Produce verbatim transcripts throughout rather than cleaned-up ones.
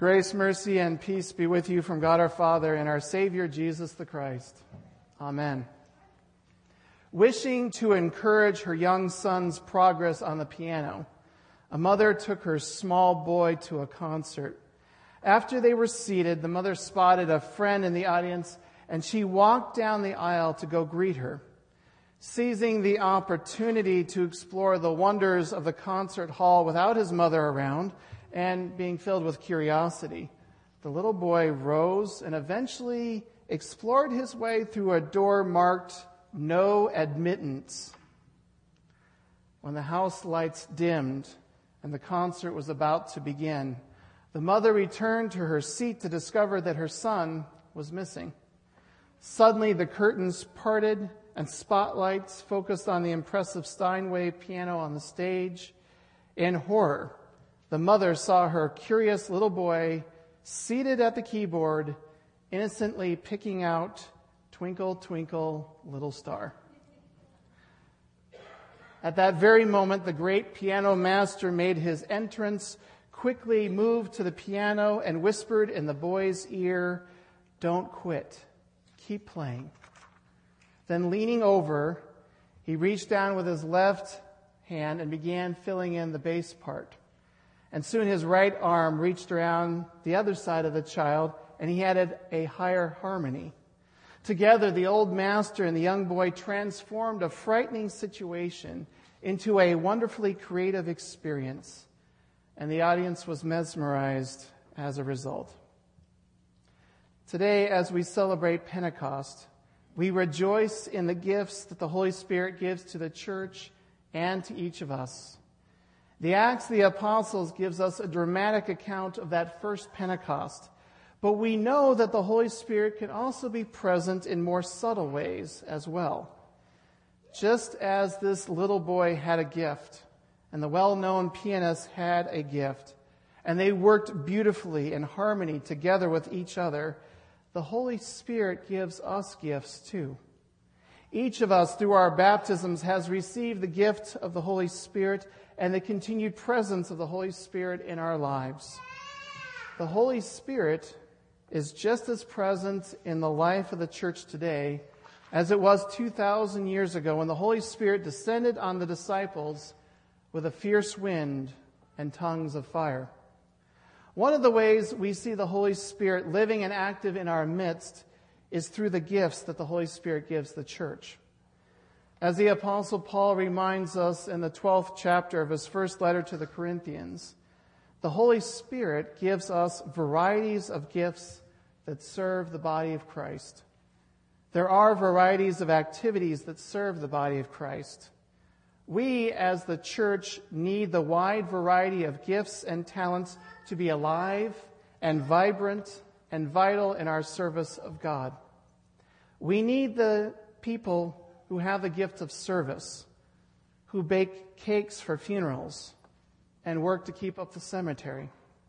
Grace, mercy, and peace be with you from God our Father and our Savior Jesus the Christ. Amen. Wishing to encourage her young son's progress on the piano, a mother took her small boy to a concert. After they were seated, the mother spotted a friend in the audience, and she walked down the aisle to go greet her. Seizing the opportunity to explore the wonders of the concert hall without his mother around, and being filled with curiosity, the little boy rose and eventually explored his way through a door marked "No Admittance." When the house lights dimmed and the concert was about to begin, the mother returned to her seat to discover that her son was missing. Suddenly, the curtains parted and spotlights focused on the impressive Steinway piano on the stage. In horror, the mother saw her curious little boy seated at the keyboard, innocently picking out "Twinkle, Twinkle, Little Star." At that very moment, the great piano master made his entrance, quickly moved to the piano, and whispered in the boy's ear, "Don't quit. Keep playing." Then leaning over, he reached down with his left hand and began filling in the bass part. And soon his right arm reached around the other side of the child, and he added a higher harmony. Together, the old master and the young boy transformed a frightening situation into a wonderfully creative experience, and the audience was mesmerized as a result. Today, as we celebrate Pentecost, we rejoice in the gifts that the Holy Spirit gives to the church and to each of us. The Acts of the Apostles gives us a dramatic account of that first Pentecost, but we know that the Holy Spirit can also be present in more subtle ways as well. Just as this little boy had a gift, and the well-known pianist had a gift, and they worked beautifully in harmony together with each other, the Holy Spirit gives us gifts too. Each of us, through our baptisms, has received the gift of the Holy Spirit and the continued presence of the Holy Spirit in our lives. The Holy Spirit is just as present in the life of the church today as it was two thousand years ago when the Holy Spirit descended on the disciples with a fierce wind and tongues of fire. One of the ways we see the Holy Spirit living and active in our midst is through the gifts that the Holy Spirit gives the church. As the Apostle Paul reminds us in the twelfth chapter of his first letter to the Corinthians, the Holy Spirit gives us varieties of gifts that serve the body of Christ. There are varieties of activities that serve the body of Christ. We, as the church, need the wide variety of gifts and talents to be alive and vibrant and vital in our service of God. We need the people who have the gift of service, who bake cakes for funerals and work to keep up the cemetery.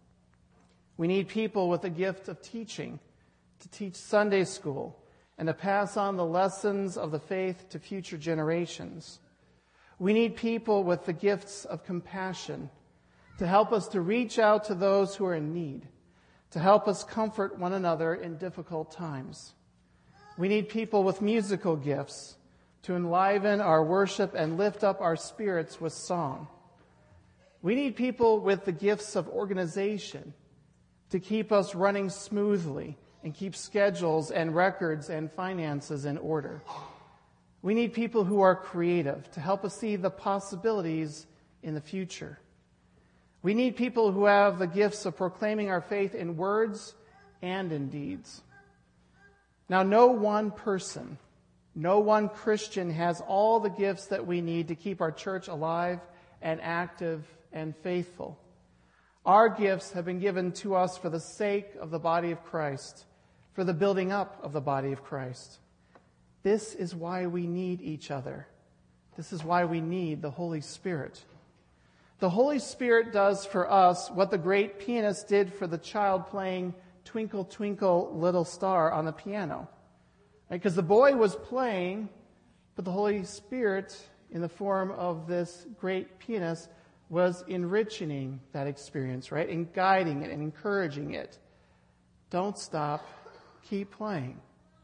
We need people with the gift of teaching, to teach Sunday school and to pass on the lessons of the faith to future generations. We need people with the gifts of compassion to help us to reach out to those who are in need, to help us comfort one another in difficult times. We need people with musical gifts to enliven our worship and lift up our spirits with song. We need people with the gifts of organization to keep us running smoothly and keep schedules and records and finances in order. We need people who are creative to help us see the possibilities in the future. We need people who have the gifts of proclaiming our faith in words and in deeds. Now, no one person, no one Christian has all the gifts that we need to keep our church alive and active and faithful. Our gifts have been given to us for the sake of the body of Christ, for the building up of the body of Christ. This is why we need each other. This is why we need the Holy Spirit. The Holy Spirit does for us what the great pianist did for the child playing "Twinkle, Twinkle, Little Star" on the piano. Because the boy was playing, but the Holy Spirit, in the form of this great pianist, was enriching that experience, right? And guiding it and encouraging it. Don't stop. Keep playing.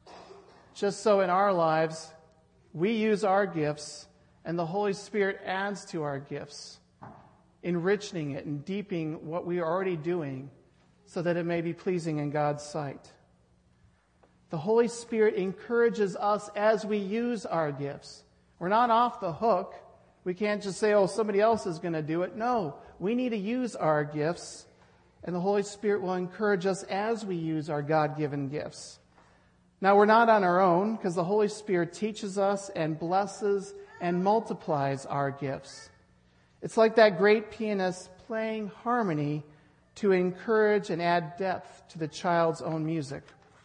Just so in our lives, we use our gifts and the Holy Spirit adds to our gifts, enriching it and deepening what we are already doing so that it may be pleasing in God's sight. The Holy Spirit encourages us as we use our gifts. We're not off the hook. We can't just say, oh, somebody else is going to do it. No, we need to use our gifts, and the Holy Spirit will encourage us as we use our God-given gifts. Now, we're not on our own because the Holy Spirit teaches us and blesses and multiplies our gifts. It's like that great pianist playing harmony to encourage and add depth to the child's own music.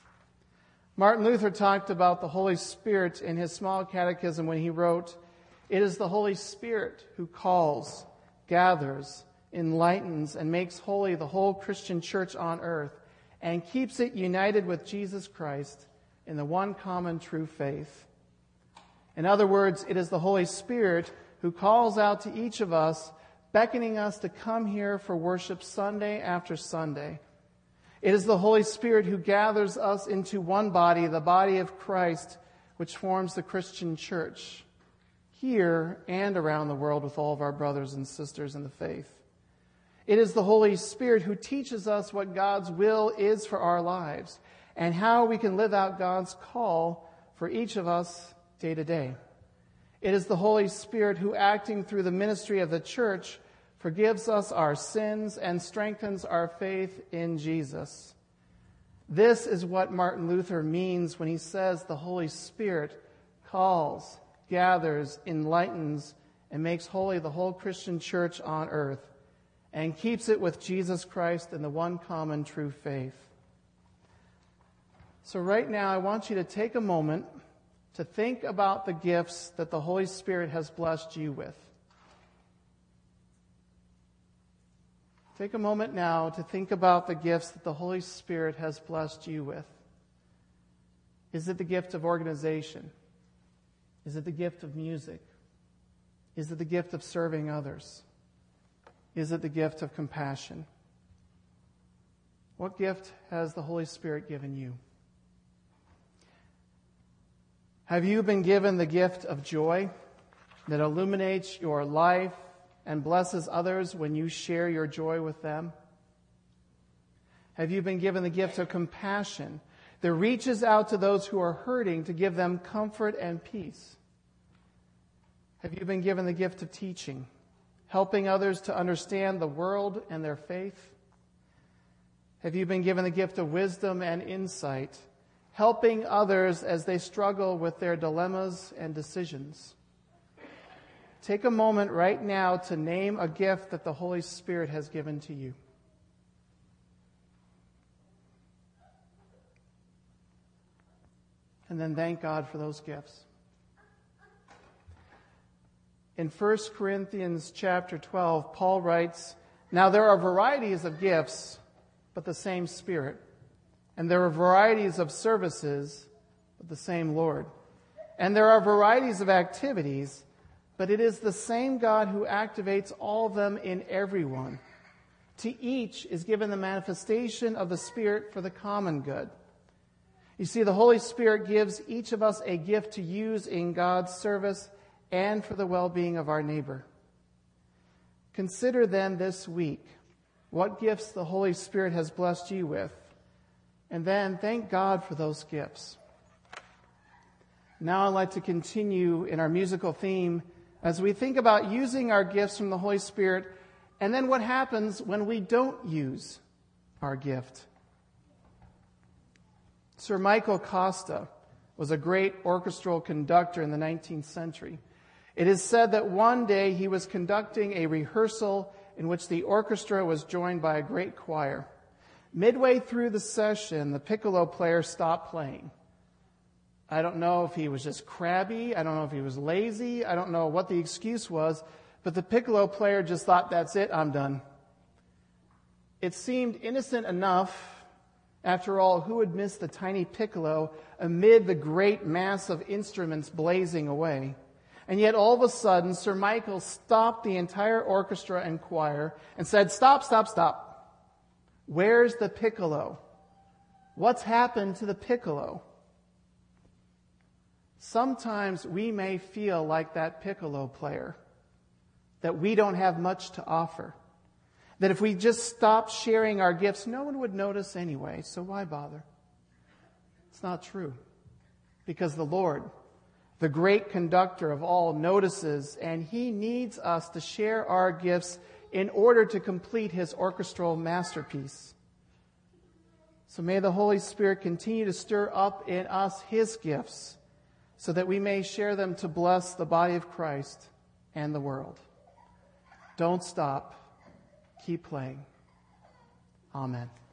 Martin Luther talked about the Holy Spirit in his small catechism when he wrote, "It is the Holy Spirit who calls, gathers, enlightens, and makes holy the whole Christian church on earth, and keeps it united with Jesus Christ in the one common true faith." In other words, it is the Holy Spirit who calls out to each of us, beckoning us to come here for worship Sunday after Sunday. It is the Holy Spirit who gathers us into one body, the body of Christ, which forms the Christian church, here and around the world with all of our brothers and sisters in the faith. It is the Holy Spirit who teaches us what God's will is for our lives and how we can live out God's call for each of us day to day. It is the Holy Spirit who, acting through the ministry of the church, forgives us our sins and strengthens our faith in Jesus. This is what Martin Luther means when he says the Holy Spirit calls, gathers, enlightens, and makes holy the whole Christian church on earth, and keeps it with Jesus Christ in the one common true faith. So right now, I want you to take a moment to think about the gifts that the Holy Spirit has blessed you with. Take a moment now to think about the gifts that the Holy Spirit has blessed you with. Is it the gift of organization? Is it the gift of music? Is it the gift of serving others? Is it the gift of compassion? What gift has the Holy Spirit given you? Have you been given the gift of joy that illuminates your life and blesses others when you share your joy with them? Have you been given the gift of compassion that reaches out to those who are hurting to give them comfort and peace? Have you been given the gift of teaching, helping others to understand the world and their faith? Have you been given the gift of wisdom and insight, helping others as they struggle with their dilemmas and decisions? Take a moment right now to name a gift that the Holy Spirit has given to you. And then thank God for those gifts. In First Corinthians chapter twelve, Paul writes, "Now there are varieties of gifts, but the same Spirit. And there are varieties of services, but the same Lord. And there are varieties of activities, but it is the same God who activates all of them in everyone. To each is given the manifestation of the Spirit for the common good." You see, the Holy Spirit gives each of us a gift to use in God's service and for the well-being of our neighbor. Consider then this week what gifts the Holy Spirit has blessed you with, and then thank God for those gifts. Now I'd like to continue in our musical theme as we think about using our gifts from the Holy Spirit, and then what happens when we don't use our gift. Sir Michael Costa was a great orchestral conductor in the nineteenth century. It is said that one day he was conducting a rehearsal in which the orchestra was joined by a great choir. Midway through the session, the piccolo player stopped playing. I don't know if he was just crabby. I don't know if he was lazy. I don't know what the excuse was, but the piccolo player just thought, "That's it, I'm done." It seemed innocent enough. After all, who would miss the tiny piccolo amid the great mass of instruments blazing away? And yet all of a sudden, Sir Michael stopped the entire orchestra and choir and said, "Stop, stop, stop. Where's the piccolo? What's happened to the piccolo?" Sometimes we may feel like that piccolo player, that we don't have much to offer. That if we just stopped sharing our gifts, no one would notice anyway, so why bother? It's not true. Because the Lord, the great conductor of all, notices, and He needs us to share our gifts in order to complete His orchestral masterpiece. So may the Holy Spirit continue to stir up in us His gifts so that we may share them to bless the body of Christ and the world. Don't stop. Keep playing. Amen.